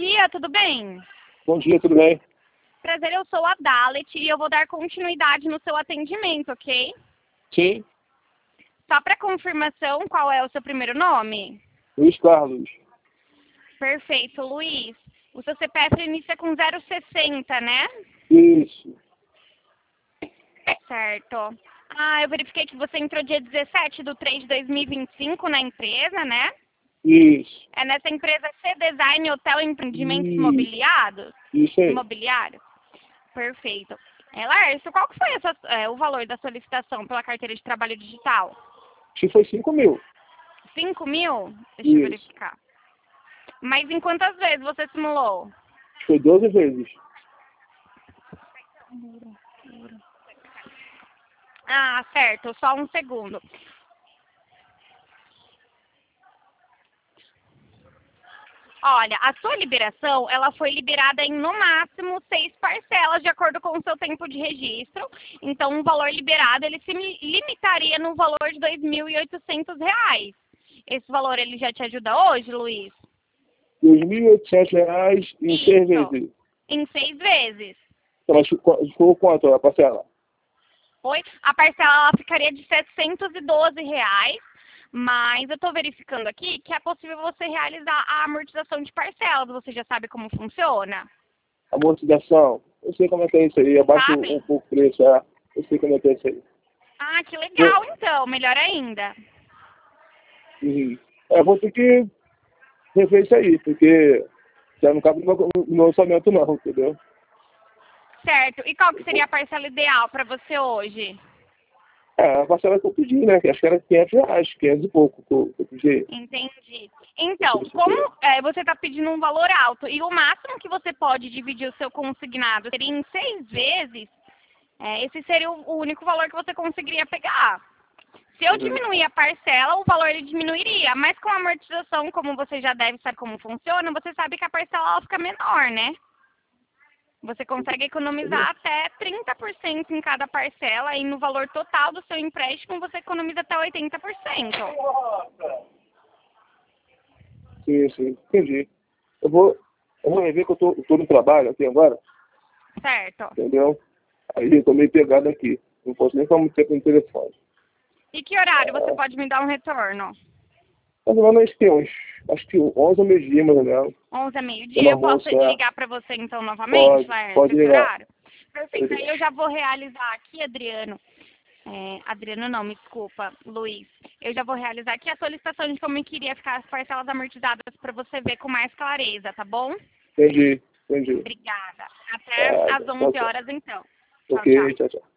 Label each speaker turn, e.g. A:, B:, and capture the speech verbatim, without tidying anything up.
A: dia, tudo bem?
B: Bom dia, tudo bem?
A: Prazer, eu sou a Dalet e eu vou dar continuidade no seu atendimento, ok?
B: Sim,
A: Só para confirmação, qual é o seu primeiro nome?
B: Luiz Carlos.
A: Perfeito, Luiz. O seu C P F inicia com zero sessenta, né?
B: Isso,
A: Certo. Ah, eu verifiquei que você entrou dia dezessete de três de dois mil e vinte e cinco na empresa, né?
B: isso,
A: É nessa empresa C-Design Hotel e Empreendimentos
B: Isso.
A: Imobiliários?
B: isso aí.
A: Imobiliários? Perfeito. É, Laércio, qual que foi essa, é, o valor da solicitação pela carteira de trabalho digital?
B: Acho que foi cinco mil.
A: cinco mil? Deixa eu
B: Isso.
A: verificar. Mas em quantas vezes você simulou?
B: Acho que foi doze vezes.
A: Ah, certo. Só um segundo. Olha, a sua liberação, ela foi liberada em, no máximo, seis parcelas, de acordo com o seu tempo de registro. Então, o valor liberado, ele se mi- limitaria no valor de dois mil e oitocentos reais. Esse valor, ele já te ajuda hoje, Luiz?
B: dois mil e oitocentos reais em seis
A: Isso.
B: vezes.
A: Em seis vezes.
B: Então, mas ficou ficou quanto a parcela?
A: Oi? A parcela, ela ficaria de setecentos e doze reais. Mas eu estou verificando aqui que é possível você realizar a amortização de parcelas. Você já sabe como funciona?
B: Amortização. Eu sei como é que é isso aí. Abaixa
A: Sabe?
B: um pouco o preço, é. Eu sei como é que é isso aí.
A: Ah, que legal, então. Melhor ainda.
B: Uhum. É, vou ter que rever isso aí, porque já não cabe no meu, no meu orçamento não, entendeu?
A: Certo. E qual que seria a parcela ideal para você hoje?
B: É, a parcela que eu pedi, né? Que acho que era quinhentos reais, quinhentos e pouco que eu, que eu pedi.
A: Entendi. Então, como é, você está pedindo um valor alto e o máximo que você pode dividir o seu consignado seria em seis vezes, é, esse seria o o único valor que você conseguiria pegar. Se eu
B: Uhum.
A: diminuir a parcela, o valor ele diminuiria, mas com a amortização, como você já deve saber como funciona, você sabe que a parcela ela fica menor, né? Você consegue economizar até trinta por cento em cada parcela e no valor total do seu empréstimo você economiza até oitenta por cento.
B: Sim, sim, entendi. Eu vou, eu vou rever que eu tô, eu tô no trabalho aqui agora,
A: Certo.
B: entendeu? Aí eu tô meio pegado aqui. Não posso nem ficar muito tempo no telefone.
A: E que horário você pode me dar um retorno?
B: Mais ou menos tem uns, acho que onze ou meio-dia, mais ou menos.
A: onze a
B: Eu
A: meio-dia,
B: não
A: eu
B: vou
A: posso
B: almoçar.
A: ligar para você então novamente,
B: Pode,
A: Laércio,
B: pode
A: esse
B: ligar.
A: horário? Perfeito, aí eu já vou realizar aqui, Adriano. É, Adriano não, me desculpa, Luiz. Eu já vou realizar aqui a solicitação de como eu queria ficar as parcelas amortizadas para você ver com mais clareza, tá bom?
B: Entendi, entendi.
A: Obrigada. Até
B: Ah,
A: às
B: tchau,
A: onze
B: tchau.
A: horas então. Tchau,
B: Ok,
A: tchau.
B: tchau, tchau.